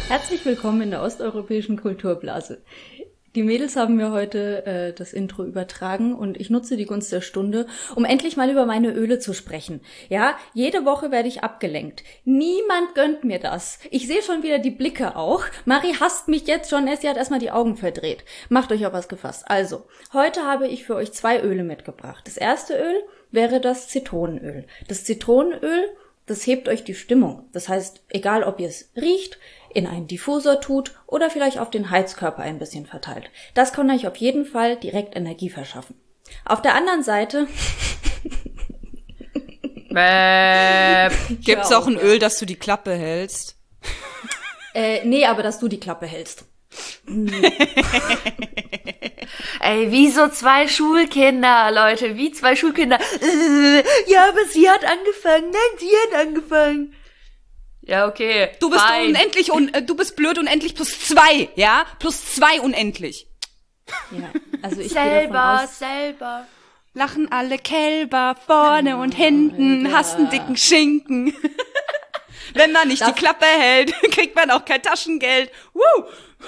Herzlich willkommen in der osteuropäischen Kulturblase. Die Mädels haben mir heute das Intro übertragen und ich nutze die Gunst der Stunde, um endlich mal über meine Öle zu sprechen. Ja, jede Woche werde ich abgelenkt. Niemand gönnt mir das. Ich sehe schon wieder die Blicke auch. Marie hasst mich jetzt schon, sie hat erstmal die Augen verdreht. Macht euch auf was gefasst. Also, heute habe ich für euch 2 Öle mitgebracht. Das erste Öl wäre das Zitronenöl. Das Zitronenöl, das hebt euch die Stimmung. Das heißt, egal ob ihr es riecht, in einen Diffusor tut oder vielleicht auf den Heizkörper ein bisschen verteilt. Das kann euch auf jeden Fall direkt Energie verschaffen. Auf der anderen Seite gibt's auch ein Öl, dass du die Klappe hältst? Nee, aber dass du die Klappe hältst. Ey, wie so 2 Schulkinder, Leute, wie 2 Schulkinder. Ja, aber sie hat angefangen. Nein, sie hat angefangen. Ja, okay. Du bist fein. unendlich du bist blöd unendlich plus 2, ja? Plus 2 unendlich. Ja, also ich gehe davon aus, selber. Lachen alle Kälber vorne und hinten, ja. hast einen dicken Schinken. Wenn man nicht die Klappe hält, kriegt man auch kein Taschengeld. Woo!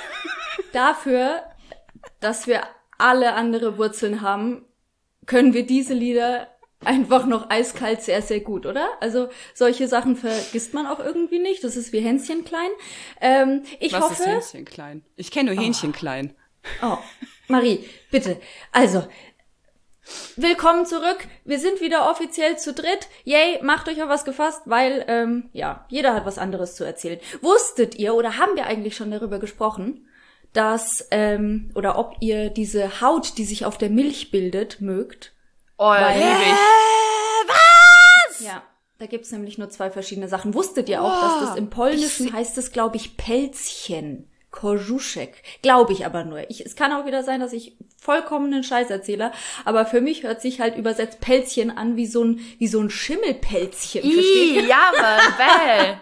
Dafür, dass wir alle andere Wurzeln haben, können wir diese Lieder einfach noch eiskalt sehr, sehr gut, oder? Also solche Sachen vergisst man auch irgendwie nicht. Das ist wie Hänschen klein. Was ist Hähnchen klein? Ich kenne nur Hähnchen klein. Oh, Marie, bitte. Also, willkommen zurück. Wir sind wieder offiziell zu dritt. Yay, macht euch auf was gefasst, weil, jeder hat was anderes zu erzählen. Wusstet ihr, oder haben wir eigentlich schon darüber gesprochen, dass, oder ob ihr diese Haut, die sich auf der Milch bildet, mögt? Oh, ja, liebe ich. Was? Ja, da gibt's nämlich nur 2 verschiedene Sachen. Wusstet ihr auch, dass das im Polnischen heißt es, glaube ich, Pelzchen, Korzuszek. Glaube ich aber nur. Es kann auch wieder sein, dass ich vollkommenen Scheiß erzähle, aber für mich hört sich halt übersetzt Pelzchen an wie so ein Schimmelpelzchen. Versteht ihr? Ja, Mann,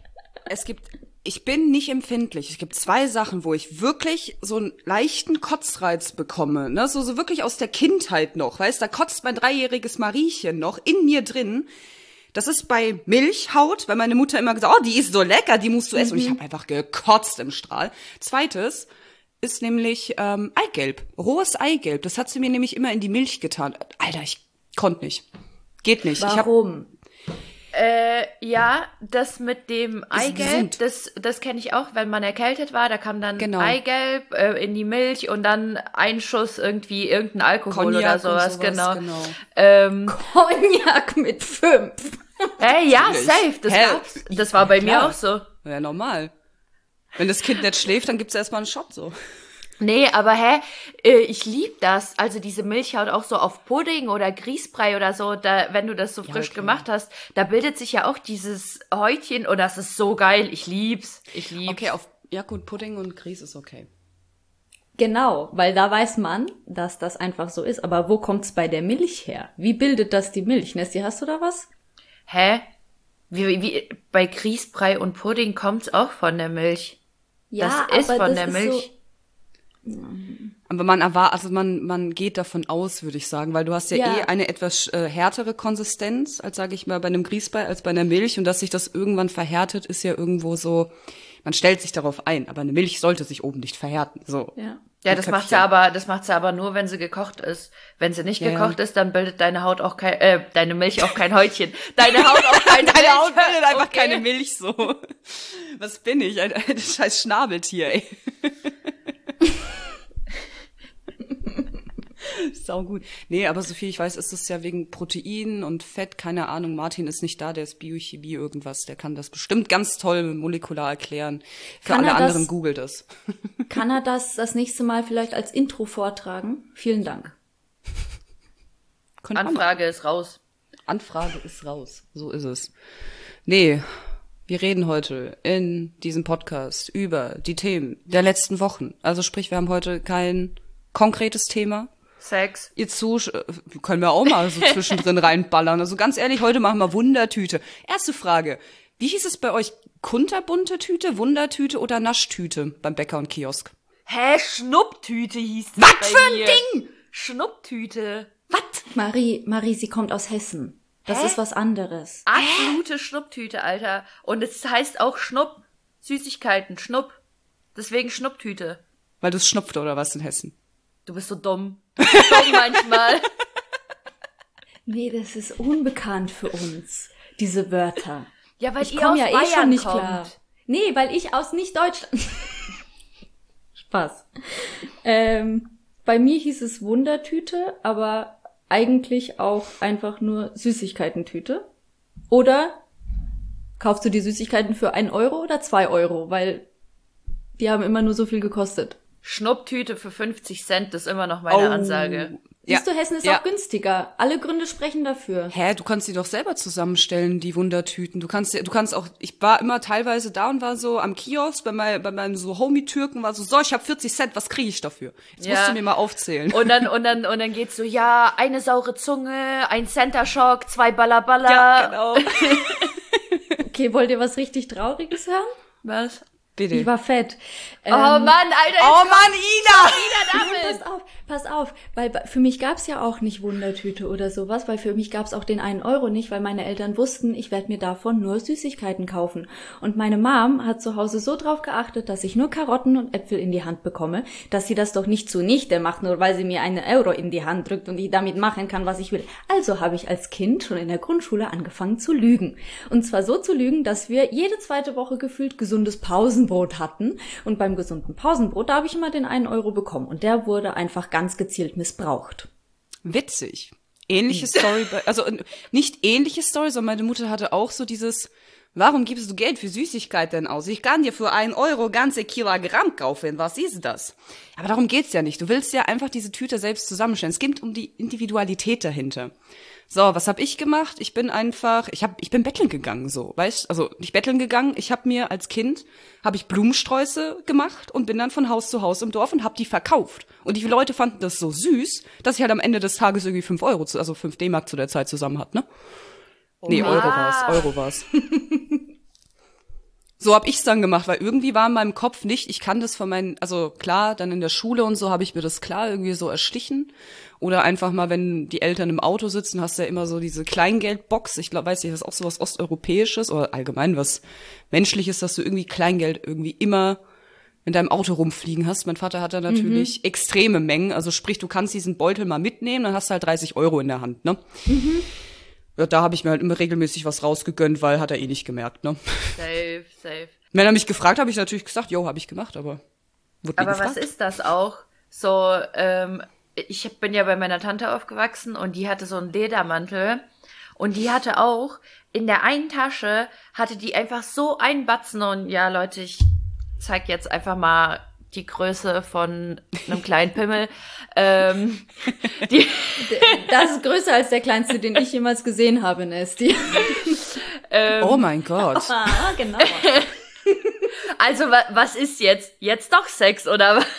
Ich bin nicht empfindlich. Es gibt 2 Sachen, wo ich wirklich so einen leichten Kotzreiz bekomme. Ne? So wirklich aus der Kindheit noch. Weißt, da kotzt mein 3-jähriges Mariechen noch in mir drin. Das ist bei Milchhaut, weil meine Mutter immer gesagt, oh, die ist so lecker, die musst du essen. Und ich habe einfach gekotzt im Strahl. Zweites ist nämlich Eigelb. Rohes Eigelb. Das hat sie mir nämlich immer in die Milch getan. Alter, ich konnte nicht. Geht nicht. Warum? Ja, das mit dem Eigelb, gesund. das kenne ich auch, wenn man erkältet war, da kam dann Genau. Eigelb in die Milch und dann ein Schuss irgendwie irgendein Alkohol Cognac oder sowas, und genau. Cognac mit 5. Ja, Natürlich. safe, das war bei mir klar. auch so. Ja, normal. Wenn das Kind nicht schläft, dann gibt's erstmal einen Shot so. Nee, aber ich lieb das. Also diese Milchhaut auch so auf Pudding oder Grießbrei oder so, da, wenn du das so frisch okay. gemacht hast, da bildet sich ja auch dieses Häutchen und das ist so geil. Ich lieb's. Okay, gut, Pudding und Grieß ist okay. Genau, weil da weiß man, dass das einfach so ist. Aber wo kommt's bei der Milch her? Wie bildet das die Milch? Nessie, hast du da was? Wie bei Grießbrei und Pudding kommt's auch von der Milch. Ja, das ist aber von das der ist Milch. Aber man geht davon aus, würde ich sagen, weil du hast ja eine etwas härtere Konsistenz, als sage ich mal bei einem Grießbrei, als bei einer Milch, und dass sich das irgendwann verhärtet, ist ja irgendwo so, man stellt sich darauf ein, aber eine Milch sollte sich oben nicht verhärten, so. Ja, das macht sie aber nur, wenn sie gekocht ist. Wenn sie nicht gekocht ist, dann bildet deine Haut auch deine Milch auch kein Häutchen. Deine Haut auch keine Milch. Deine Haut bildet einfach keine Milch, so. Was bin ich? Ein scheiß Schnabeltier, ey. Sau gut. Nee, aber soviel ich weiß, ist es ja wegen Protein und Fett, keine Ahnung. Martin ist nicht da, der ist Biochemie irgendwas. Der kann das bestimmt ganz toll molekular erklären. Für alle anderen googelt es. Kann er das nächste Mal vielleicht als Intro vortragen? Vielen Dank. Anfrage ist raus. Anfrage ist raus. So ist es. Nee, wir reden heute in diesem Podcast über die Themen der letzten Wochen. Also sprich, wir haben heute kein konkretes Thema. Sex. Können wir auch mal so zwischendrin reinballern. Also ganz ehrlich, heute machen wir Wundertüte. Erste Frage. Wie hieß es bei euch? Kunterbunte Tüte, Wundertüte oder Naschtüte beim Bäcker und Kiosk? Schnupptüte hieß das. Was für ein Ding? Schnupptüte. Was? Marie, sie kommt aus Hessen. Das ist was anderes. Absolute Schnupptüte, Alter. Und es heißt auch Schnupp. Süßigkeiten, Schnupp. Deswegen Schnupptüte. Weil du es schnupft oder was in Hessen? Du bist so dumm. Du bist dumm manchmal. Nee, das ist unbekannt für uns, diese Wörter. Ja, weil Ich ihr komme aus ja Bayern schon nicht kommt. klar. Nee, weil ich aus nicht Deutschland... Spaß. Bei mir hieß es Wundertüte, aber eigentlich auch einfach nur Süßigkeitentüte. Oder kaufst du die Süßigkeiten für 1 Euro oder 2 Euro? Weil die haben immer nur so viel gekostet. Schnupptüte für 50 Cent ist immer noch meine Ansage. Siehst du, Hessen ist auch günstiger. Alle Gründe sprechen dafür. Hä, du kannst die doch selber zusammenstellen, die Wundertüten. Du kannst auch, ich war immer teilweise da und war so am Kiosk bei meinem so Homie-Türken, war so, ich habe 40 Cent, was kriege ich dafür? Jetzt musst du mir mal aufzählen. Und dann geht's so, ja, eine saure Zunge, ein Center Shock, 2 Balla. Ja, genau. Okay, wollt ihr was richtig Trauriges hören? Was? Bitte. Ich war fett. Oh Mann, Alter. Oh Mann, Ina! Pass auf, weil für mich gab's ja auch nicht Wundertüte oder sowas, weil für mich gab's auch den 1 Euro nicht, weil meine Eltern wussten, ich werde mir davon nur Süßigkeiten kaufen. Und meine Mom hat zu Hause so drauf geachtet, dass ich nur Karotten und Äpfel in die Hand bekomme, dass sie das doch nicht zunichte macht, nur weil sie mir 1 Euro in die Hand drückt und ich damit machen kann, was ich will. Also habe ich als Kind schon in der Grundschule angefangen zu lügen. Und zwar so zu lügen, dass wir jede zweite Woche gefühlt gesundes Pausenbrot hatten. Und beim gesunden Pausenbrot, da habe ich immer den 1 Euro bekommen. Und der wurde einfach ganz gezielt missbraucht. Witzig. Ähnliche Story, also nicht ähnliche Story, sondern meine Mutter hatte auch so dieses, warum gibst du Geld für Süßigkeiten aus? Ich kann dir für 1 Euro ganze Kilogramm kaufen, was ist das? Aber darum geht's ja nicht. Du willst ja einfach diese Tüte selbst zusammenstellen. Es geht um die Individualität dahinter. So, was habe ich gemacht? Ich bin betteln gegangen, so, weißt? Also nicht betteln gegangen. Ich habe mir als Kind Blumensträuße gemacht und bin dann von Haus zu Haus im Dorf und habe die verkauft. Und die Leute fanden das so süß, dass ich halt am Ende des Tages irgendwie 5 Euro, also 5 D-Mark zu der Zeit zusammen hat, ne? Nee, Euro war's. So hab ich's dann gemacht, weil irgendwie war in meinem Kopf nicht, ich kann das also klar, dann in der Schule und so habe ich mir das klar irgendwie so erschlichen. Oder einfach mal, wenn die Eltern im Auto sitzen, hast du ja immer so diese Kleingeldbox. Ich glaube, weiß nicht, das ist auch so was Osteuropäisches oder allgemein was Menschliches, dass du irgendwie Kleingeld irgendwie immer in deinem Auto rumfliegen hast. Mein Vater hat da natürlich extreme Mengen. Also sprich, du kannst diesen Beutel mal mitnehmen, dann hast du halt 30 Euro in der Hand, ne? Ja, da habe ich mir halt immer regelmäßig was rausgegönnt, weil hat er eh nicht gemerkt, ne? Safe. Wenn er mich gefragt, habe ich natürlich gesagt, jo, habe ich gemacht, aber wurde nie gefragt. Was ist das auch? So, ich bin ja bei meiner Tante aufgewachsen und die hatte so einen Ledermantel und die hatte auch, in der einen Tasche hatte die einfach so einen Batzen und ja, Leute, ich zeig jetzt einfach mal die Größe von einem kleinen Pimmel. Das ist größer als der kleinste, den ich jemals gesehen habe, Nesti. Oh mein Gott. Ah, genau. Also, was ist jetzt? Jetzt doch Sex, oder was?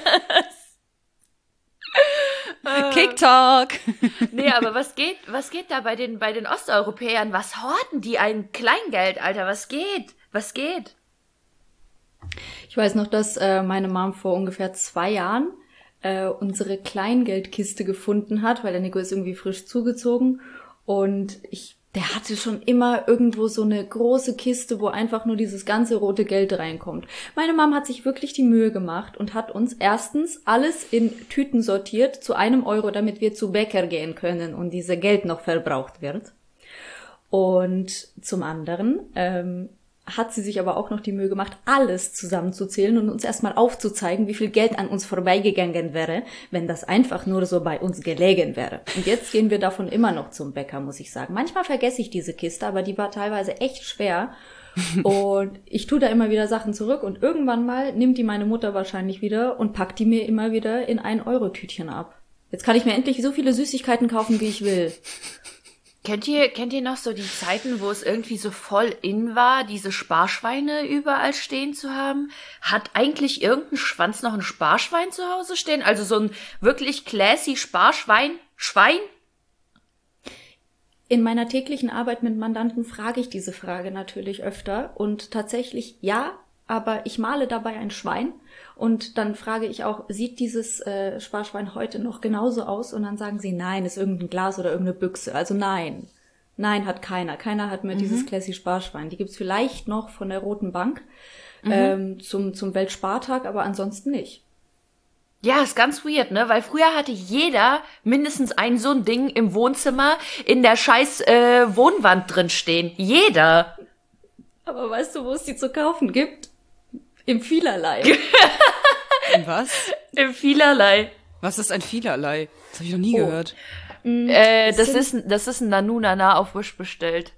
TikTok. Nee, aber was geht da bei den Osteuropäern? Was horten die ein Kleingeld, Alter? Was geht? Ich weiß noch, dass meine Mom vor ungefähr 2 Jahren unsere Kleingeldkiste gefunden hat, weil der Nico ist irgendwie frisch zugezogen und der hatte schon immer irgendwo so eine große Kiste, wo einfach nur dieses ganze rote Geld reinkommt. Meine Mom hat sich wirklich die Mühe gemacht und hat uns erstens alles in Tüten sortiert zu 1 Euro, damit wir zu Bäcker gehen können und diese Geld noch verbraucht wird. Und zum anderen hat sie sich aber auch noch die Mühe gemacht, alles zusammenzuzählen und uns erstmal aufzuzeigen, wie viel Geld an uns vorbeigegangen wäre, wenn das einfach nur so bei uns gelegen wäre. Und jetzt gehen wir davon immer noch zum Bäcker, muss ich sagen. Manchmal vergesse ich diese Kiste, aber die war teilweise echt schwer. Und ich tue da immer wieder Sachen zurück und irgendwann mal nimmt die meine Mutter wahrscheinlich wieder und packt die mir immer wieder in 1-Euro-Tütchen ab. Jetzt kann ich mir endlich so viele Süßigkeiten kaufen, wie ich will. Kennt ihr noch so die Zeiten, wo es irgendwie so voll in war, diese Sparschweine überall stehen zu haben? Hat eigentlich irgendein Schwanz noch ein Sparschwein zu Hause stehen? Also so ein wirklich classy Sparschwein? Schwein? In meiner täglichen Arbeit mit Mandanten frage ich diese Frage natürlich öfter und tatsächlich ja, aber ich male dabei ein Schwein und dann frage ich auch, sieht dieses Sparschwein heute noch genauso aus? Und dann sagen sie, nein, ist irgendein Glas oder irgendeine Büchse. Also nein, Nein, hat keiner. Keiner hat mehr dieses Classy Sparschwein. Die gibt's vielleicht noch von der Roten Bank zum Weltspartag, aber ansonsten nicht. Ja, ist ganz weird, ne? Weil früher hatte jeder mindestens ein so ein Ding im Wohnzimmer in der scheiß Wohnwand drin stehen. Jeder. Aber weißt du, wo es die zu kaufen gibt? Im Vielerlei. Was? Im Vielerlei. Was ist ein Vielerlei? Das habe ich noch nie gehört. Das ist ein Nanu-Nana auf Wish bestellt.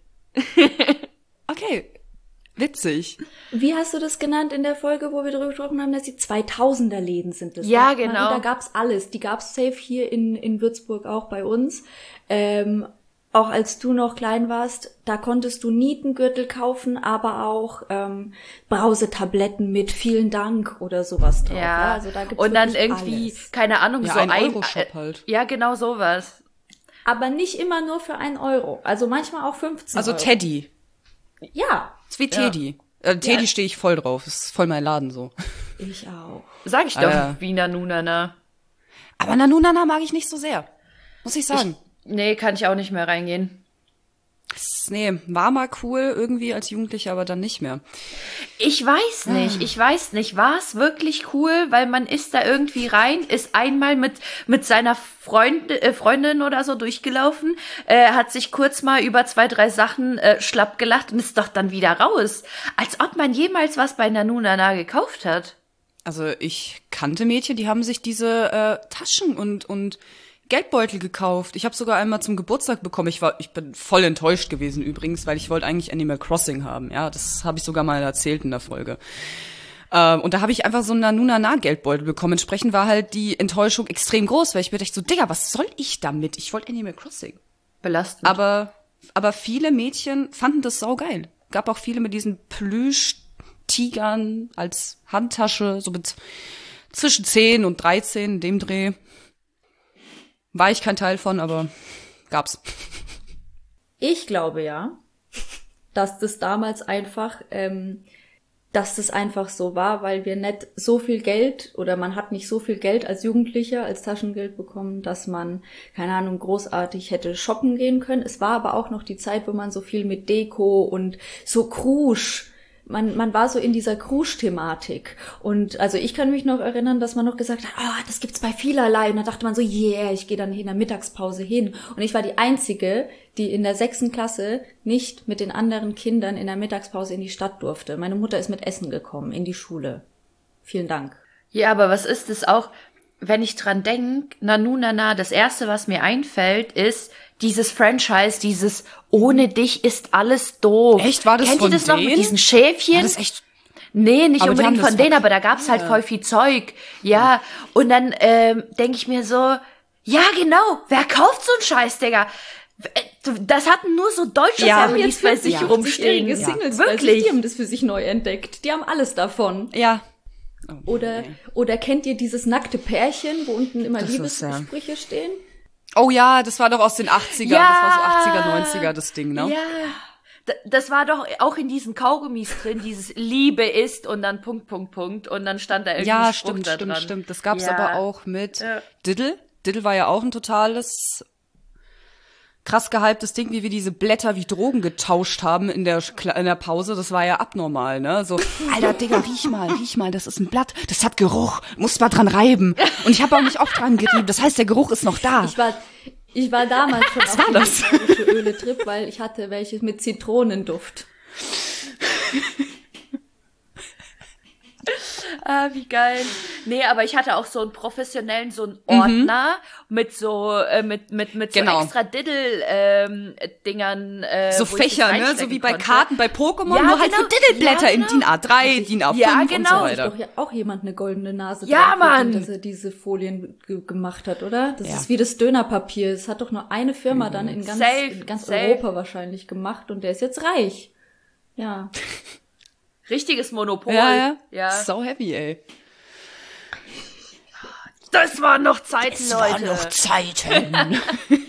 Okay, witzig. Wie hast du das genannt in der Folge, wo wir darüber gesprochen haben, dass die 2000er-Läden sind? Das Ja, sagt man, genau. und da gab's alles. Die gab's safe hier in Würzburg auch bei uns. Auch als du noch klein warst, da konntest du Nietengürtel kaufen, aber auch Brausetabletten mit vielen Dank oder sowas drauf. Ja, also da gibt's und dann wirklich irgendwie, alles. keine Ahnung, Ja, so ein Euro-Shop halt. Ja, genau sowas. Aber nicht immer nur für 1 Euro. Also manchmal auch 15 Also Euro. Teddy. Ja, Ist wie Teddy. Teddy stehe ich voll drauf. Ist voll mein Laden so. ich auch. Sag ich doch, ja. wie Nanu-Nana. Aber Nanu-Nana mag ich nicht so sehr. Muss ich sagen. Nee, kann ich auch nicht mehr reingehen. Nee, war mal cool irgendwie als Jugendlicher, aber dann nicht mehr. Ich weiß nicht. War es wirklich cool, weil man ist da irgendwie rein, ist einmal mit seiner Freundin oder so durchgelaufen, hat sich kurz mal über 2, 3 Sachen schlapp gelacht und ist doch dann wieder raus. Als ob man jemals was bei Nanu-Nana gekauft hat. Also ich kannte Mädchen, die haben sich diese Taschen und Geldbeutel gekauft. Ich habe sogar einmal zum Geburtstag bekommen. Ich bin voll enttäuscht gewesen übrigens, weil ich wollte eigentlich Animal Crossing haben. Ja, das habe ich sogar mal erzählt in der Folge. Und da habe ich einfach so einen Nanu-Nana-Geldbeutel bekommen. Entsprechend war halt die Enttäuschung extrem groß, weil ich mir dachte so, Digga, was soll ich damit? Ich wollte Animal Crossing. Belastend. Aber viele Mädchen fanden das saugeil. Gab auch viele mit diesen Plüsch-Tigern als Handtasche, so mit zwischen 10 und 13, in dem Dreh. War ich kein Teil von, aber gab's. Ich glaube ja, dass das damals einfach, dass das einfach so war, weil wir nicht so viel Geld oder man hat nicht so viel Geld als Jugendlicher, als Taschengeld bekommen, dass man, keine Ahnung, großartig hätte shoppen gehen können. Es war aber auch noch die Zeit, wo man so viel mit Deko und so Krusch, man war so in dieser Krusch-Thematik. Und also ich kann mich noch erinnern, dass man noch gesagt hat, das gibt's bei vielerlei. Und dann dachte man so, yeah, ich gehe dann in der Mittagspause hin. Und ich war die Einzige, die in der 6. Klasse nicht mit den anderen Kindern in der Mittagspause in die Stadt durfte. Meine Mutter ist mit Essen gekommen in die Schule. Vielen Dank. Ja, aber was ist es auch, wenn ich dran denk, Nanu-Nana, das Erste, was mir einfällt, ist dieses Franchise, dieses ohne dich ist alles doof. Echt? War das Kennt von ihr das noch denen? mit diesen Schäfchen? War das echt? Nee, nicht Aber die unbedingt haben das von denen, ver- aber da gab's halt voll viel Zeug. Ja, und dann denke ich mir so, ja genau, wer kauft so einen Scheiß, Digga? Das hatten nur so deutsche Families bei sich rumstehen. Ja, Singles wirklich. Die haben das für sich neu entdeckt. Die haben alles davon. Ja. Oder kennt ihr dieses nackte Pärchen, wo unten immer Das ist, Liebessprüche stehen? Oh ja, das war doch aus den 80ern. Ja. Das war so 80er, 90er, das Ding, ne? Ja, das war doch auch in diesen Kaugummis drin, dieses Liebe ist und dann Punkt. Und dann stand da irgendwie Ja, ein Spruch da dran. stimmt. Das gab's Ja. aber auch mit Ja. Diddle. Diddle war ja auch ein totales krass gehyptes Ding, wie wir diese Blätter wie Drogen getauscht haben in der Pause. Das war ja abnormal, ne? So, Alter, Digga, riech mal, das ist ein Blatt, das hat Geruch, musst mal dran reiben. Und ich habe auch nicht oft dran gerieben, das heißt, der Geruch ist noch da. Ich war damals schon auf war das? diesem Öle-Trip, weil ich hatte welches mit Zitronenduft. Ah, wie geil. Nee, aber ich hatte auch so einen professionellen, so einen Ordner mit so, mit Genau. so extra Diddle-Dingern. So wo ich das Fächer, ne? So reinstecken wie bei konnte. Karten bei Pokémon, Ja, nur halt genau. so Diddle-Blätter Ja, genau. in DIN A3, DIN A5 Ja, und genau. so Doch weiter. ja auch jemand eine goldene Nase Ja, drauf, Mann. dass er diese Folien gemacht hat, oder? Das Ja. ist wie das Dönerpapier. Es hat doch nur eine Firma dann in ganz Safe. Europa wahrscheinlich gemacht und der ist jetzt reich. Ja. Richtiges Monopol. Ja. So heavy, ey. Das waren noch Zeiten, Leute. Zeiten.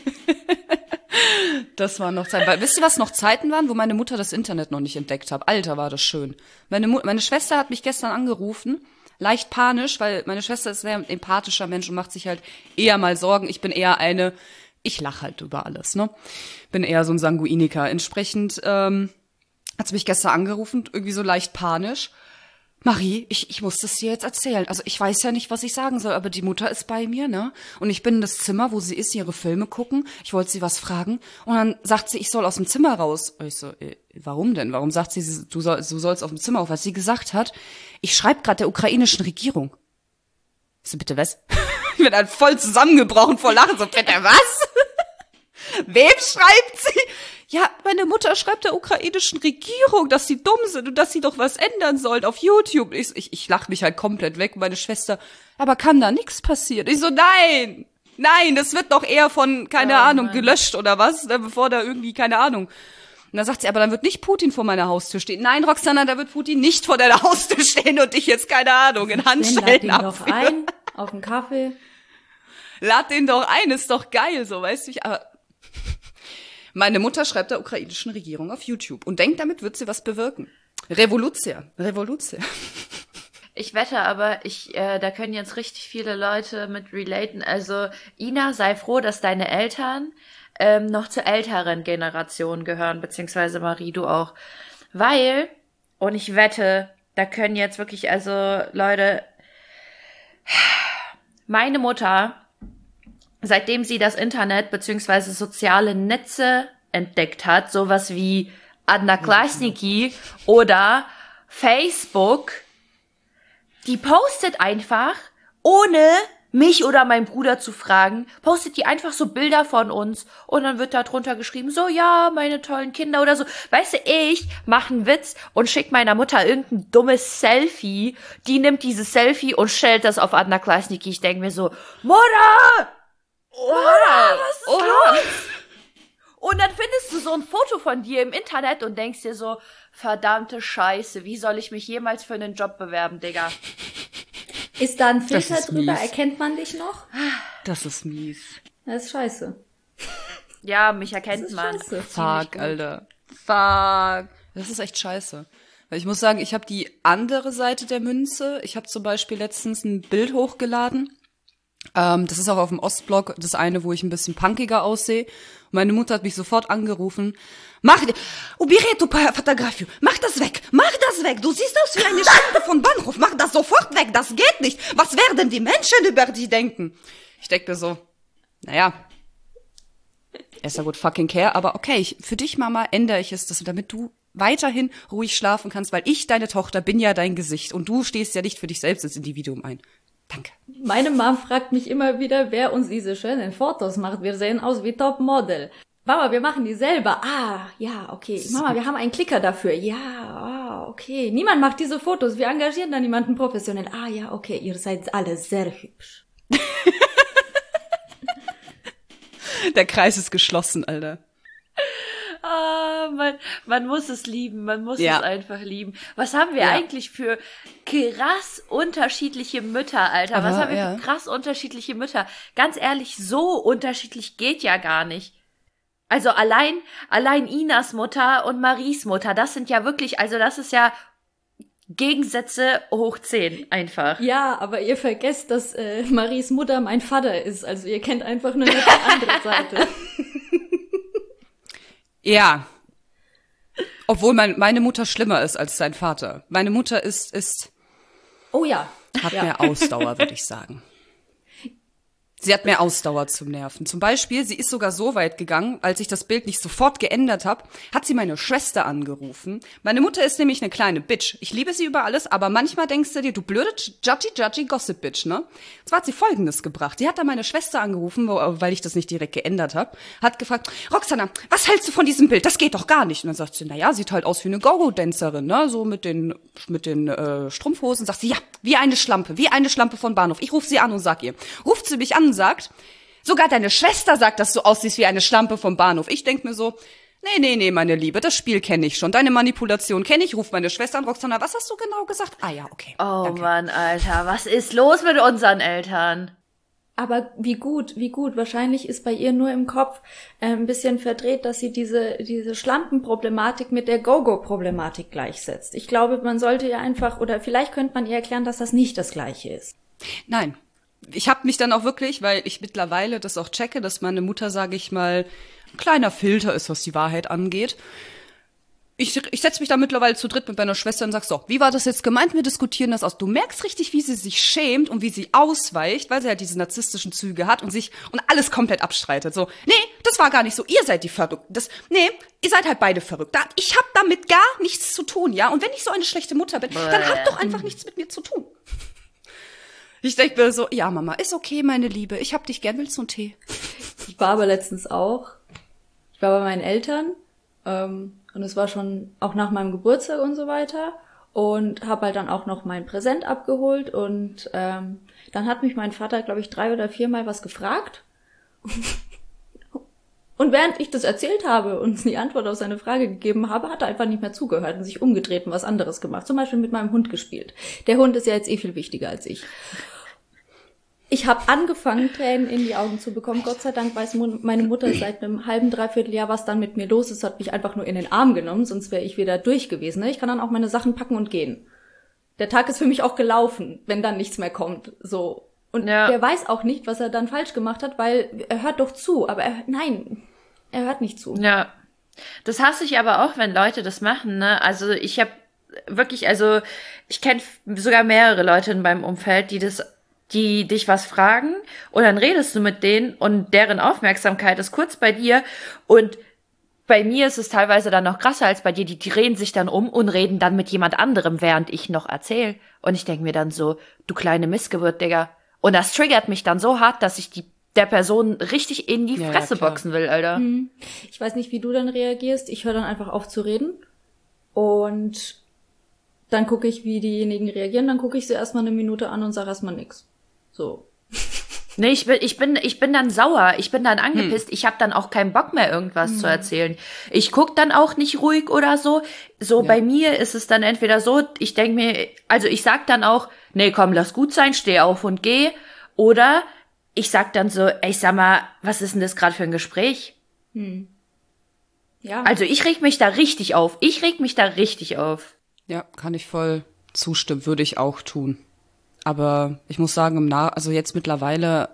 Das waren noch Zeiten. Weil, wisst ihr, was noch Zeiten waren, wo meine Mutter das Internet noch nicht entdeckt hat? Alter, war das schön. Meine Schwester hat mich gestern angerufen, leicht panisch, weil meine Schwester ist ein sehr empathischer Mensch und macht sich halt eher mal Sorgen. Ich bin eher eine, ich lache halt über alles, ne? Bin eher so ein Sanguiniker. Entsprechend hat sie mich gestern angerufen, irgendwie so leicht panisch. Marie, ich muss das dir jetzt erzählen. Also ich weiß ja nicht, was ich sagen soll, aber die Mutter ist bei mir, ne? Und ich bin in das Zimmer, wo sie ist, ihre Filme gucken. Ich wollte sie was fragen. Und dann sagt sie, ich soll aus dem Zimmer raus. Und ich so, warum denn? Warum sagt sie, du sollst aus dem Zimmer raus? Was sie gesagt hat, ich schreibe gerade der ukrainischen Regierung. Ich so, bitte was? Ich bin dann voll zusammengebrochen vor Lachen. So, bitte was? Wem schreibt sie? Ja, meine Mutter schreibt der ukrainischen Regierung, dass sie dumm sind und dass sie doch was ändern sollen auf YouTube. Ich lach mich halt komplett weg. Und meine Schwester, aber kann da nichts passieren? Ich so, nein, das wird doch eher von, keine Ahnung, Mann. gelöscht oder was, bevor da irgendwie, keine Ahnung. Und dann sagt sie, aber dann wird nicht Putin vor meiner Haustür stehen. Nein, Roxana, da wird Putin nicht vor deiner Haustür stehen und dich jetzt, keine Ahnung, in Handschellen Lad ihn doch ein, auf einen Kaffee. Lad den doch ein, ist doch geil, so, weißt du. Aber meine Mutter schreibt der ukrainischen Regierung auf YouTube und denkt, damit wird sie was bewirken. Revolution. Ich wette aber, da können jetzt richtig viele Leute mit relaten. Also, Ina, sei froh, dass deine Eltern noch zur älteren Generation gehören, beziehungsweise Marie, du auch. Weil, und ich wette, da können jetzt wirklich, also Leute, meine Mutter, seitdem sie das Internet beziehungsweise soziale Netze entdeckt hat, sowas wie Odnoklassniki oder Facebook, die postet einfach, ohne mich oder meinen Bruder zu fragen, postet die einfach so Bilder von uns und dann wird da drunter geschrieben, so, ja, meine tollen Kinder oder so. Weißt du, ich mache einen Witz und schick meiner Mutter irgendein dummes Selfie, die nimmt dieses Selfie und stellt das auf Odnoklassniki. Ich denke mir so, Mutter! Was ist los? Und dann findest du so ein Foto von dir im Internet und denkst dir so, verdammte Scheiße, wie soll ich mich jemals für einen Job bewerben, Digga? Ist da ein Filter Das ist drüber? mies. Erkennt man dich noch? Das ist mies. Das ist scheiße. Ja, mich Das erkennt ist man. scheiße. Fuck, Alter. Fuck. Das ist echt scheiße. Weil ich muss sagen, ich habe die andere Seite der Münze. Ich habe zum Beispiel letztens ein Bild hochgeladen. Das ist auch auf dem Ostblock, das eine, wo ich ein bisschen punkiger aussehe. Und meine Mutter hat mich sofort angerufen. Убери эту фотографию. Mach das weg. Du siehst aus wie eine Schlampe von Bahnhof. Mach das sofort weg. Das geht nicht. Was werden die Menschen über dich denken? Ich denke mir so, naja, ist ja gut fucking care, aber okay, für dich, Mama, ändere ich es, damit du weiterhin ruhig schlafen kannst, weil ich, deine Tochter, bin ja dein Gesicht und du stehst ja nicht für dich selbst ins Individuum ein. Danke. Meine Mom fragt mich immer wieder, wer uns diese schönen Fotos macht. Wir sehen aus wie Topmodel. Mama, wir machen die selber. Ah, ja, okay. Mama, wir haben einen Klicker dafür. Ja, okay. Niemand macht diese Fotos. Wir engagieren da niemanden professionell. Ah, ja, okay. Ihr seid alle sehr hübsch. Der Kreis ist geschlossen, Alter. Ah, man muss es lieben, man muss Ja. es einfach lieben. Was haben wir eigentlich für krass unterschiedliche Mütter, Alter? Was Aber, haben wir für krass unterschiedliche Mütter? Ganz ehrlich, so unterschiedlich geht ja gar nicht. Also allein Inas Mutter und Maries Mutter, das sind ja wirklich, also das ist ja Gegensätze hoch 10 einfach. Ja, aber ihr vergesst, dass Maries Mutter mein Vater ist. Also ihr kennt einfach nur eine andere Seite. Ja. Obwohl meine Mutter schlimmer ist als sein Vater. Meine Mutter Oh ja. hat Ja. mehr Ausdauer, würde ich sagen. Sie hat mehr Ausdauer zum Nerven. Zum Beispiel, sie ist sogar so weit gegangen, als ich das Bild nicht sofort geändert habe, hat sie meine Schwester angerufen. Meine Mutter ist nämlich eine kleine Bitch. Ich liebe sie über alles, aber manchmal denkst du dir, du blöde judgy Gossip-Bitch, ne? Zwar hat sie Folgendes gebracht. Sie hat dann meine Schwester angerufen, weil ich das nicht direkt geändert habe, hat gefragt, Roxana, was hältst du von diesem Bild? Das geht doch gar nicht. Und dann sagt sie, naja, sieht halt aus wie eine Go-Go-Dancerin, ne? So mit den Strumpfhosen. Sagt sie, ja, wie eine Schlampe von Bahnhof. Ich rufe sie an und sag ihr. Ruft sie mich an und sagt, sogar deine Schwester sagt, dass du aussiehst wie eine Schlampe vom Bahnhof. Ich denk mir so, nee, meine Liebe, das Spiel kenne ich schon. Deine Manipulation kenne ich. Ruf meine Schwester an, Roxana, was hast du genau gesagt? Ah ja, okay. Oh Danke. Mann, Alter, was ist los mit unseren Eltern? Aber wie gut. Wahrscheinlich ist bei ihr nur im Kopf ein bisschen verdreht, dass sie diese Schlampenproblematik mit der Go-Go-Problematik gleichsetzt. Ich glaube, man sollte ihr einfach, oder vielleicht könnte man ihr erklären, dass das nicht das Gleiche ist. Nein. ich habe mich dann auch wirklich, weil ich mittlerweile das auch checke, dass meine Mutter, sage ich mal, ein kleiner Filter ist, was die Wahrheit angeht. Ich setze mich da mittlerweile zu dritt mit meiner Schwester und sag so, wie war das jetzt gemeint? Wir diskutieren das aus. Du merkst richtig, wie sie sich schämt und wie sie ausweicht, weil sie halt diese narzisstischen Züge hat und alles komplett abstreitet. So, nee, das war gar nicht so. Ihr seid die Verrückten. Ihr seid halt beide verrückt. Ich hab damit gar nichts zu tun, ja? Und wenn ich so eine schlechte Mutter bin, dann habt doch einfach nichts mit mir zu tun. Ich denke mir so, ja, Mama, ist okay, meine Liebe. Ich hab dich gern. Willst du einen Tee? Ich war aber letztens auch, ich war bei meinen Eltern, und es war schon auch nach meinem Geburtstag und so weiter und habe halt dann auch noch mein Präsent abgeholt und dann hat mich mein Vater, glaube ich, 3 oder 4 Mal was gefragt und während ich das erzählt habe und die Antwort auf seine Frage gegeben habe, hat er einfach nicht mehr zugehört und sich umgedreht und was anderes gemacht, zum Beispiel mit meinem Hund gespielt. Der Hund ist ja jetzt viel wichtiger als ich. Ich habe angefangen, Tränen in die Augen zu bekommen. Gott sei Dank weiß meine Mutter seit einem halben, dreiviertel Jahr, was dann mit mir los ist. Hat mich einfach nur in den Arm genommen, sonst wäre ich wieder durch gewesen. Ich kann dann auch meine Sachen packen und gehen. Der Tag ist für mich auch gelaufen, wenn dann nichts mehr kommt. So. Und der weiß auch nicht, was er dann falsch gemacht hat, weil er hört doch zu. Aber er hört nicht zu. Ja, das hasse ich aber auch, wenn Leute das machen, ne? Also ich habe wirklich, ich kenne sogar mehrere Leute in meinem Umfeld, die dich was fragen und dann redest du mit denen und deren Aufmerksamkeit ist kurz bei dir und bei mir ist es teilweise dann noch krasser als bei dir, die drehen sich dann um und reden dann mit jemand anderem, während ich noch erzähle und ich denke mir dann so, du kleine Missgeburt, Digga. Und das triggert mich dann so hart, dass ich der Person richtig in die Fresse boxen will, Alter. Ich weiß nicht, wie du dann reagierst. Ich höre dann einfach auf zu reden und dann gucke ich, wie diejenigen reagieren. Dann gucke ich sie erstmal eine Minute an und sage erstmal nix. So. Nee, ich bin dann sauer, ich bin dann angepisst, ich habe dann auch keinen Bock mehr, irgendwas zu erzählen. Ich guck dann auch nicht ruhig oder so. Bei mir ist es dann entweder so, ich denke mir, also ich sag dann auch, nee, komm, lass gut sein, steh auf und geh. Oder ich sag dann so, ey, sag mal, was ist denn das gerade für ein Gespräch? Ja. Also ich reg mich da richtig auf. Ja, kann ich voll zustimmen, würde ich auch tun. Aber ich muss sagen, also jetzt mittlerweile,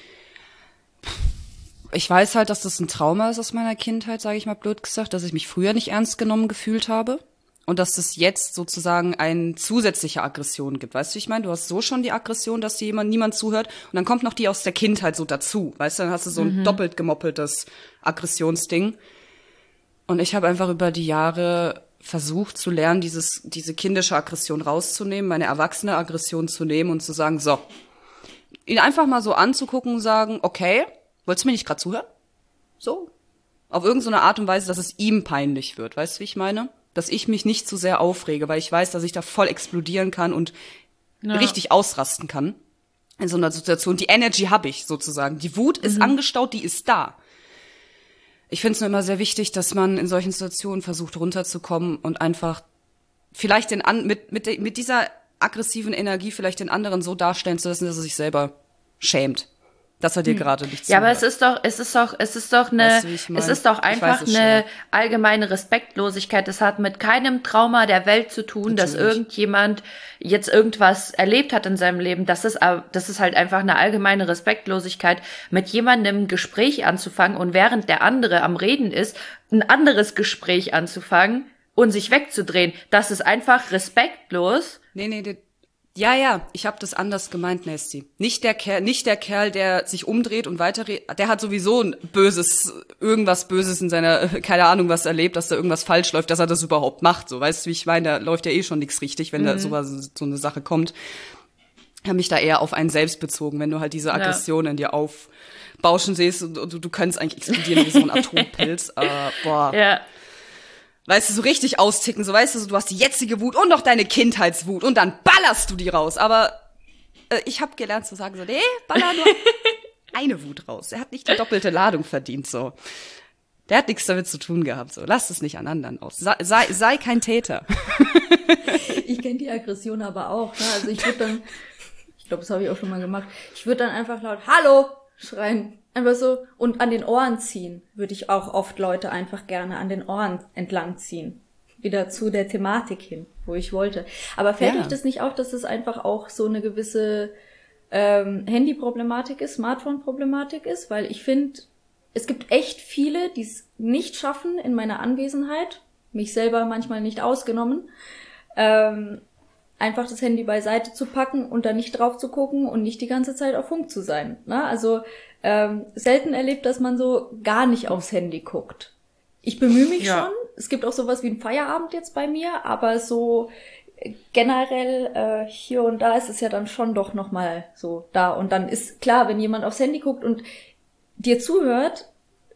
ich weiß halt, dass das ein Trauma ist aus meiner Kindheit, sage ich mal blöd gesagt, dass ich mich früher nicht ernst genommen gefühlt habe und dass es jetzt sozusagen eine zusätzliche Aggression gibt. Weißt du, ich meine, du hast so schon die Aggression, dass dir niemand zuhört und dann kommt noch die aus der Kindheit so dazu. Weißt du, dann hast du so ein doppelt gemoppeltes Aggressionsding. Und ich habe einfach über die Jahre versucht zu lernen, diese kindische Aggression rauszunehmen, meine erwachsene Aggression zu nehmen und zu sagen, so, ihn einfach mal so anzugucken und sagen, okay, wolltest du mir nicht gerade zuhören? So. Auf irgendeine Art und Weise, dass es ihm peinlich wird. Weißt du, wie ich meine? Dass ich mich nicht zu sehr aufrege, weil ich weiß, dass ich da voll explodieren kann und richtig ausrasten kann in so einer Situation. Die Energy habe ich sozusagen. Die Wut ist angestaut, die ist da. Ich finde es nur immer sehr wichtig, dass man in solchen Situationen versucht, runterzukommen und einfach vielleicht mit dieser aggressiven Energie vielleicht den anderen so darstellen zu lassen, dass er sich selber schämt, dass er dir gerade nicht zuhört. Ja, aber es ist doch einfach eine allgemeine Respektlosigkeit. Das hat mit keinem Trauma der Welt zu tun, dass irgendjemand jetzt irgendwas erlebt hat in seinem Leben. Das ist halt einfach eine allgemeine Respektlosigkeit, mit jemandem ein Gespräch anzufangen und während der andere am Reden ist, ein anderes Gespräch anzufangen und sich wegzudrehen. Das ist einfach respektlos. Nee, ja, ich habe das anders gemeint, Nasty. Nicht der Kerl, der sich umdreht und weiterredet. Der hat sowieso irgendwas Böses in seiner, keine Ahnung, was erlebt, dass da irgendwas falsch läuft, dass er das überhaupt macht. So, weißt du, wie ich meine? Da läuft ja eh schon nichts richtig, wenn da so eine Sache kommt. Ich habe mich da eher auf einen selbst bezogen, wenn du halt diese Aggression in dir aufbauschen siehst und du könntest eigentlich explodieren wie so ein Atompilz. Boah. Ja. Weißt du, so richtig austicken, so weißt du, du hast die jetzige Wut und noch deine Kindheitswut und dann ballerst du die raus. Aber ich habe gelernt zu sagen so, nee, baller nur eine Wut raus. Er hat nicht die doppelte Ladung verdient, so. Der hat nichts damit zu tun gehabt, so. Lass es nicht an anderen aus. Sei kein Täter. Ich kenne die Aggression aber auch, ne? Also ich glaube, das habe ich auch schon mal gemacht. Ich würde dann einfach laut Hallo schreien. Einfach so. Und an den Ohren ziehen würde ich auch oft Leute einfach gerne an den Ohren entlang ziehen. Wieder zu der Thematik hin, wo ich wollte. Aber fällt euch das nicht auf, dass es einfach auch so eine gewisse Handy-Problematik ist, Smartphone-Problematik ist, weil ich finde, es gibt echt viele, die es nicht schaffen in meiner Anwesenheit, mich selber manchmal nicht ausgenommen, einfach das Handy beiseite zu packen und da nicht drauf zu gucken und nicht die ganze Zeit auf Funk zu sein. Ne? Also selten erlebt, dass man so gar nicht aufs Handy guckt. Ich bemühe mich schon. Es gibt auch sowas wie einen Feierabend jetzt bei mir, aber so generell hier und da ist es ja dann schon doch nochmal so da. Und dann ist klar, wenn jemand aufs Handy guckt und dir zuhört,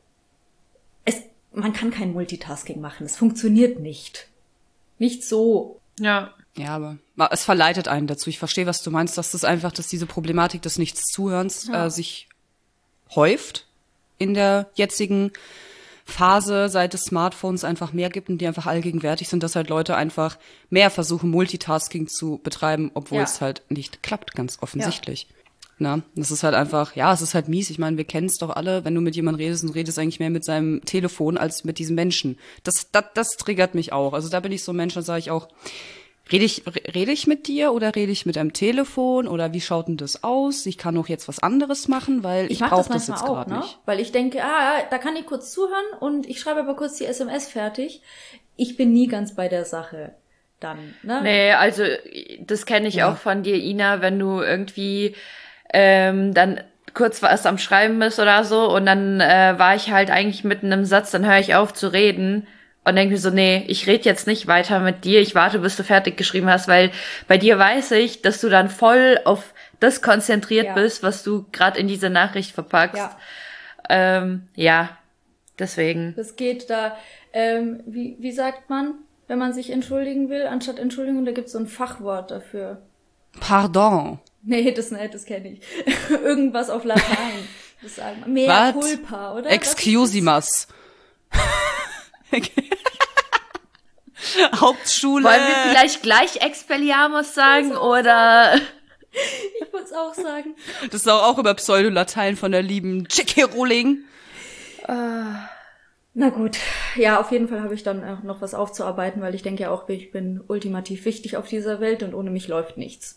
man kann kein Multitasking machen. Es funktioniert nicht. Nicht so. Ja. Ja, aber es verleitet einen dazu. Ich verstehe, was du meinst, dass diese Problematik des Nichtszuhörens sich häuft in der jetzigen Phase, seit es Smartphones einfach mehr gibt und die einfach allgegenwärtig sind, dass halt Leute einfach mehr versuchen, Multitasking zu betreiben, obwohl es halt nicht klappt, ganz offensichtlich. Ja. Na, das ist halt einfach, es ist halt mies. Ich meine, wir kennen es doch alle, wenn du mit jemandem redest und redest eigentlich mehr mit seinem Telefon als mit diesem Menschen. Das triggert mich auch. Also da bin ich so ein Mensch, da sage ich auch, rede ich mit dir oder rede ich mit einem Telefon oder wie schaut denn das aus? Ich kann auch jetzt was anderes machen, weil ich brauche das jetzt gerade nicht. Weil ich denke, da kann ich kurz zuhören und ich schreibe aber kurz die SMS fertig. Ich bin nie ganz bei der Sache dann, ne? Nee, also das kenne ich auch von dir, Ina, wenn du irgendwie dann kurz was am Schreiben bist oder so und dann war ich halt eigentlich mitten im Satz, dann höre ich auf zu reden. Und denke mir so, nee, ich rede jetzt nicht weiter mit dir, ich warte, bis du fertig geschrieben hast, weil bei dir weiß ich, dass du dann voll auf das konzentriert bist, was du gerade in diese Nachricht verpackst. Deswegen. Das geht da, wie sagt man, wenn man sich entschuldigen will, anstatt Entschuldigung, da gibt's so ein Fachwort dafür. Pardon. Nee, das kenne ich. Irgendwas auf Latein. Das sagen wir. Mea culpa, oder? Excusimas. Hauptschule. Wollen wir vielleicht gleich Expelliarmus sagen, oder? Ich würde es auch sagen. Das ist auch über Pseudolatein von der lieben J.K. Rowling. Na gut. Ja, auf jeden Fall habe ich dann auch noch was aufzuarbeiten, weil ich denke ja auch, ich bin ultimativ wichtig auf dieser Welt und ohne mich läuft nichts.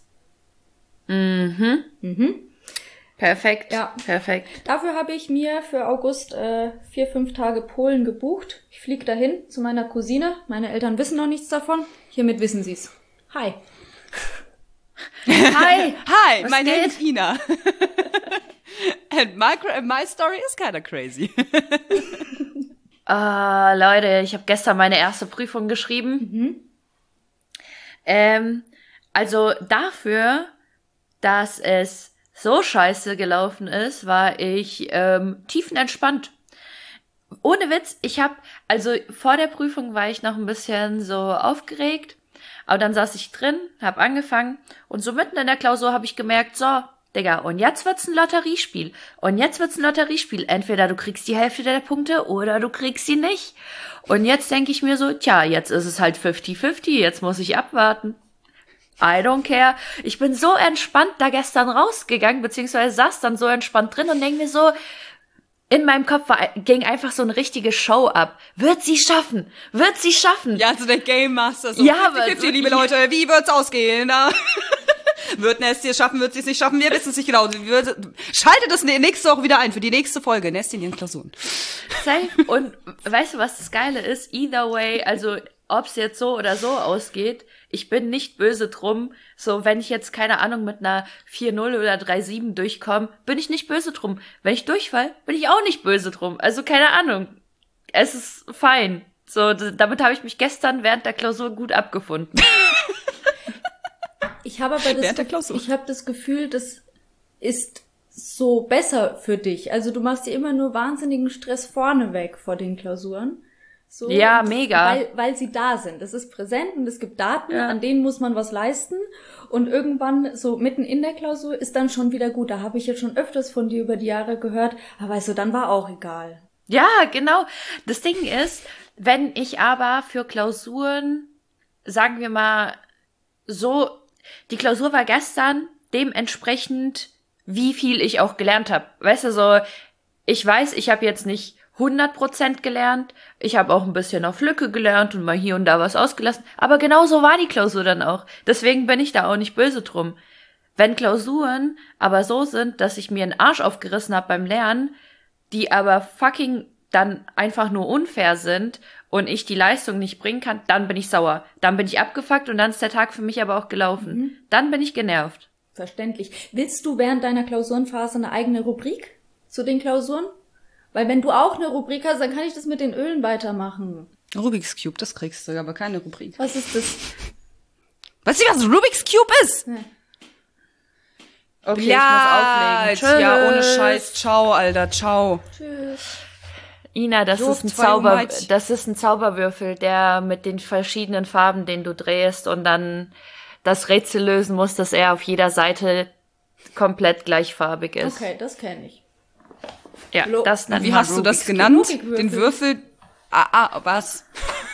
Perfekt. Ja. Perfekt. Dafür habe ich mir für August 4-5 Tage Polen gebucht. Ich fliege dahin zu meiner Cousine. Meine Eltern wissen noch nichts davon. Hiermit wissen sie's. Hi. Hi. Hi, my name is Ina. And my story is kinda crazy. Leute, ich habe gestern meine erste Prüfung geschrieben. Also dafür, dass es so scheiße gelaufen ist, war ich tiefenentspannt. Ohne Witz, vor der Prüfung war ich noch ein bisschen so aufgeregt, aber dann saß ich drin, hab angefangen und so mitten in der Klausur habe ich gemerkt, so, Digga, und jetzt wird's ein Lotteriespiel. Entweder du kriegst die Hälfte der Punkte oder du kriegst sie nicht. Und jetzt denke ich mir so, jetzt ist es halt 50-50, jetzt muss ich abwarten. I don't care. Ich bin so entspannt da gestern rausgegangen, beziehungsweise saß dann so entspannt drin und denke mir so, in meinem Kopf ging einfach so eine richtige Show ab. Wird sie schaffen? Ja, also der Game Master. So ja, 50-50, liebe Leute, wie wird's ausgehen? Wird Nestie es schaffen, wird sie es nicht schaffen? Wir wissen es nicht genau. Schaltet das nächste Woche wieder ein für die nächste Folge. Nestie in ihren Klausuren. Safe. Und weißt du, was das Geile ist? Either way, also ob es jetzt so oder so ausgeht, ich bin nicht böse drum. So, wenn ich jetzt, keine Ahnung, mit einer 4-0 oder 3-7 durchkomme, bin ich nicht böse drum. Wenn ich durchfall, bin ich auch nicht böse drum. Also, keine Ahnung. Es ist fein. So, damit habe ich mich gestern während der Klausur gut abgefunden. Ich habe aber das Gefühl, das ist so besser für dich. Also du machst dir immer nur wahnsinnigen Stress vorneweg vor den Klausuren. So, ja, mega. Weil sie da sind. Es ist präsent und es gibt Daten, an denen muss man was leisten. Und irgendwann, so mitten in der Klausur, ist dann schon wieder gut. Da habe ich jetzt schon öfters von dir über die Jahre gehört. Aber weißt du, dann war auch egal. Ja, genau. Das Ding ist, wenn ich aber für Klausuren, sagen wir mal, so, die Klausur war gestern dementsprechend, wie viel ich auch gelernt habe. Weißt du, so, ich weiß, ich habe jetzt nicht 100% gelernt. Ich habe auch ein bisschen auf Lücke gelernt und mal hier und da was ausgelassen. Aber genau so war die Klausur dann auch. Deswegen bin ich da auch nicht böse drum. Wenn Klausuren aber so sind, dass ich mir einen Arsch aufgerissen habe beim Lernen, die aber fucking dann einfach nur unfair sind und ich die Leistung nicht bringen kann, dann bin ich sauer. Dann bin ich abgefuckt und dann ist der Tag für mich aber auch gelaufen. Dann bin ich genervt. Verständlich. Willst du während deiner Klausurenphase eine eigene Rubrik zu den Klausuren? Weil wenn du auch eine Rubrik hast, dann kann ich das mit den Ölen weitermachen. Rubik's Cube, das kriegst du, aber keine Rubrik. Was ist das? Weißt du, was Rubik's Cube ist? Nee. Okay, Ja, ich muss auflegen. ja, ohne Scheiß. Ciao, Alter, ciao. Tschüss. Ina, das Jo, ist ein 200. das ist ein Zauberwürfel, der mit den verschiedenen Farben, den du drehst und dann das Rätsel lösen musst, dass er auf jeder Seite komplett gleichfarbig ist. Okay, das kenne ich. Ja, das nennt Wie man hast du das Rubik's genannt? Rubikwürfel. Den Würfel? Was?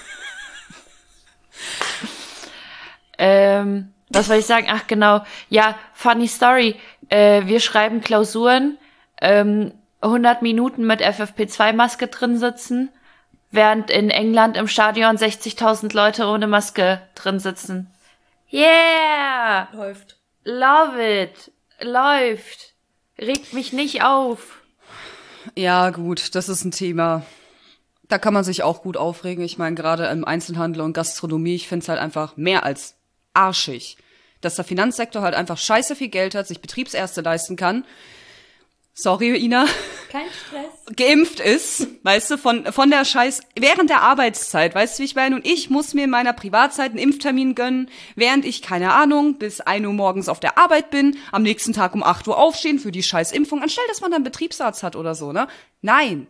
Was soll ich sagen? Ach, genau. Ja, funny story. Wir schreiben Klausuren, 100 Minuten mit FFP2-Maske drin sitzen, während in England im Stadion 60.000 Leute ohne Maske drin sitzen. Yeah! Läuft. Love it! Läuft! Regt mich nicht auf. Ja, gut, das ist ein Thema. Da kann man sich auch gut aufregen. Ich meine, gerade im Einzelhandel und Gastronomie, ich finde es halt einfach mehr als arschig, dass der Finanzsektor halt einfach scheiße viel Geld hat, sich Betriebsärzte leisten kann. Sorry, Ina. Kein Stress. Geimpft ist, weißt du, von der Scheiß, während der Arbeitszeit, weißt du, wie ich meine? Und ich muss mir in meiner Privatzeit einen Impftermin gönnen, während ich, keine Ahnung, bis 1 Uhr morgens auf der Arbeit bin, am nächsten Tag um 8 Uhr aufstehen für die scheiß Impfung, anstelle, dass man dann einen Betriebsarzt hat oder so, ne? Nein.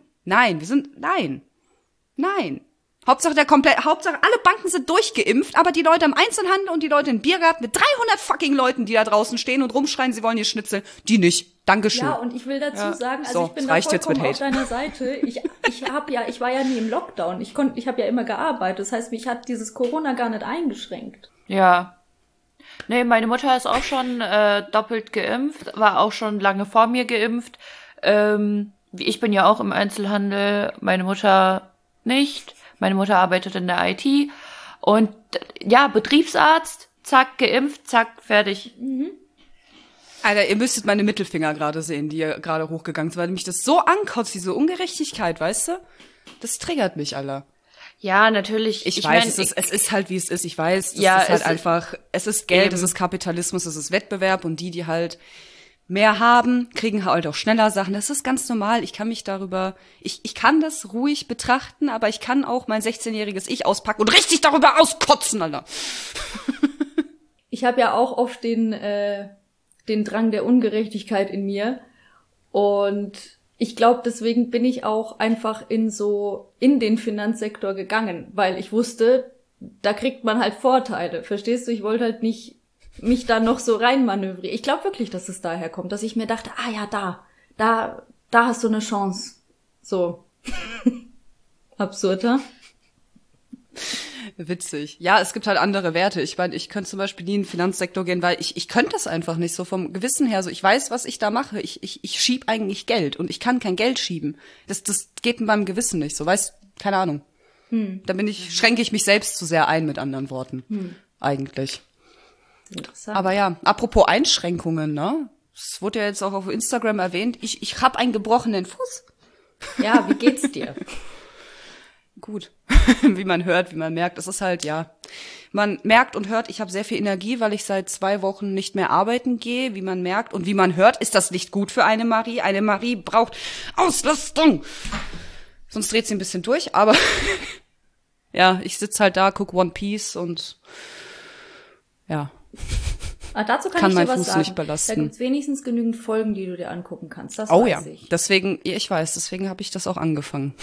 Hauptsache alle Banken sind durchgeimpft, aber die Leute im Einzelhandel und die Leute im Biergarten mit 300 fucking Leuten, die da draußen stehen und rumschreien, sie wollen ihr Schnitzel, die nicht. Dankeschön. Ja, und ich will dazu sagen, also So, ich bin es da reicht jetzt vollkommen mit auf Hate. deiner Seite. Ich war ja nie im Lockdown. Ich habe ja immer gearbeitet. Das heißt, mich hat dieses Corona gar nicht eingeschränkt. Ja. Nee, meine Mutter ist auch schon doppelt geimpft, war auch schon lange vor mir geimpft. Ich bin ja auch im Einzelhandel, meine Mutter nicht. Meine Mutter arbeitet in der IT. Und ja, Betriebsarzt, zack, geimpft, zack, fertig. Alter, ihr müsstet meine Mittelfinger gerade sehen, die ja gerade hochgegangen sind, weil mich das so ankotzt, diese Ungerechtigkeit, weißt du? Das triggert mich, Alter. Ja, natürlich. Ich weiß, es ist halt, wie es ist. Ich weiß, das Ja, ist halt es- einfach, es ist Geld, Eben. es ist Kapitalismus, es ist Wettbewerb und die halt mehr haben, kriegen halt auch schneller Sachen. Das ist ganz normal. Ich kann mich darüber, ich kann das ruhig betrachten, aber ich kann auch mein 16-jähriges Ich auspacken und richtig darüber auskotzen, Alter. Ich habe ja auch oft den Drang der Ungerechtigkeit in mir. Und ich glaube, deswegen bin ich auch einfach in den Finanzsektor gegangen, weil ich wusste, da kriegt man halt Vorteile. Verstehst du? Ich wollte halt nicht mich da noch so reinmanövrieren. Ich glaube wirklich, dass es daher kommt, dass ich mir dachte, da hast du eine Chance. So. Absurder. Witzig. Ja, es gibt halt andere Werte. Ich meine, ich könnte zum Beispiel nie in den Finanzsektor gehen, weil ich könnte das einfach nicht so vom Gewissen her. So, ich weiß, was ich da mache. Ich schieb eigentlich Geld und ich kann kein Geld schieben. Das geht mit meinem Gewissen nicht. So, weißt, keine Ahnung. Da schränke ich mich selbst zu sehr ein, mit anderen Worten. Eigentlich. Interessant. Aber ja, apropos Einschränkungen, ne? Es wurde ja jetzt auch auf Instagram erwähnt. Ich habe einen gebrochenen Fuß. Ja, wie geht's dir? Gut, wie man hört, wie man merkt. Es ist halt, ja, man merkt und hört, ich habe sehr viel Energie, weil ich seit 2 Wochen nicht mehr arbeiten gehe. Wie man merkt und wie man hört, ist das nicht gut für eine Marie. Eine Marie braucht Auslastung. Sonst dreht sie ein bisschen durch, aber ja, ich sitze halt da, guck One Piece und ja. Dazu kann Kann ich dir mein was Fuß sagen. nicht belasten. Da gibt's wenigstens genügend Folgen, die du dir angucken kannst. Das Oh weiß ja, ich. deswegen habe ich das auch angefangen.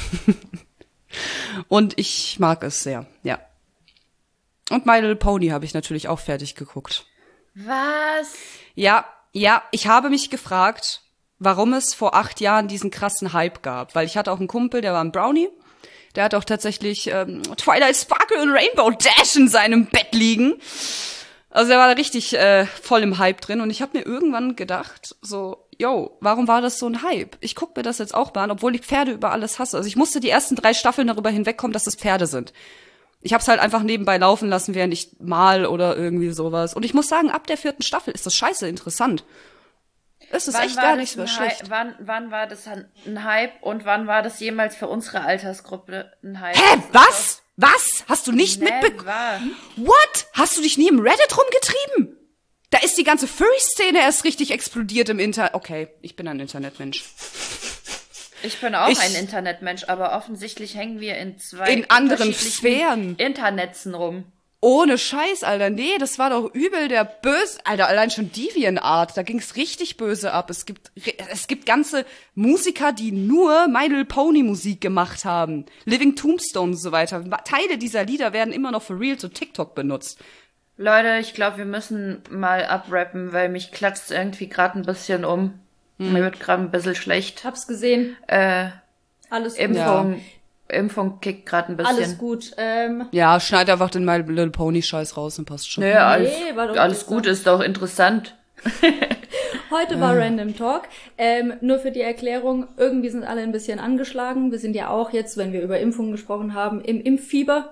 Und ich mag es sehr, ja. Und My Little Pony habe ich natürlich auch fertig geguckt. Was? Ja, ich habe mich gefragt, warum es vor 8 Jahren diesen krassen Hype gab. Weil ich hatte auch einen Kumpel, der war ein Brownie. Der hat auch tatsächlich Twilight Sparkle und Rainbow Dash in seinem Bett liegen. Also er war da richtig voll im Hype drin. Und ich habe mir irgendwann gedacht, so, warum war das so ein Hype? Ich guck mir das jetzt auch mal an, obwohl ich Pferde über alles hasse. Also ich musste die ersten 3 Staffeln darüber hinwegkommen, dass es Pferde sind. Ich hab's halt einfach nebenbei laufen lassen, während ich mal oder irgendwie sowas. Und ich muss sagen, ab der 4. Staffel ist das scheiße interessant. Es ist echt gar nicht so schlecht. Wann war das ein Hype und wann war das jemals für unsere Altersgruppe ein Hype? Hä, was? Was? Hast du nicht mitbekommen? What? Hast du dich nie im Reddit rumgetrieben? Da ist die ganze Furry-Szene erst richtig explodiert im Internet. Okay, ich bin ein Internetmensch. Ich bin auch ein Internetmensch, aber offensichtlich hängen wir in anderen Sphären. Internetzen rum. Ohne Scheiß, Alter. Nee, das war doch übel der böse... Alter, allein schon DeviantArt, da ging's richtig böse ab. Es gibt ganze Musiker, die nur My Little Pony Musik gemacht haben. Living Tombstone und so weiter. Teile dieser Lieder werden immer noch for real zu TikTok benutzt. Leute, ich glaube, wir müssen mal abrappen, weil mich klatscht's irgendwie gerade ein bisschen um. Mir wird gerade ein bisschen schlecht. Hab's gesehen. Alles gut. Impfung kickt gerade ein bisschen. Alles gut. Ja, schneid einfach den My Little Pony Scheiß raus und passt schon. Naja, alles gut, ist doch interessant. Heute war Random Talk. Nur für die Erklärung, irgendwie sind alle ein bisschen angeschlagen. Wir sind ja auch jetzt, wenn wir über Impfungen gesprochen haben, im Impffieber.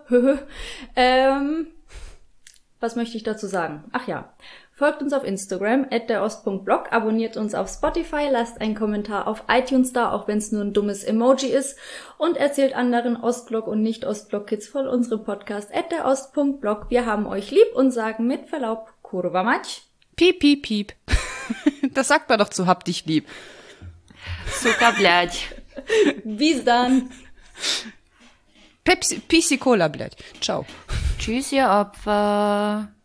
Was möchte ich dazu sagen? Ach ja. Folgt uns auf Instagram, @derost.blog, abonniert uns auf Spotify, lasst einen Kommentar auf iTunes da, auch wenn es nur ein dummes Emoji ist, und erzählt anderen Ostblock- und Nicht-Ostblock-Kids von unserem Podcast @derost.blog. Wir haben euch lieb und sagen mit Verlaub, Kurwa Mać. Piep, piep, piep. Das sagt man doch zu hab dich lieb. Suka blядь. Bis dann. Pepsi Cola, blядь. Ciao. Tschüss, ihr Opfer.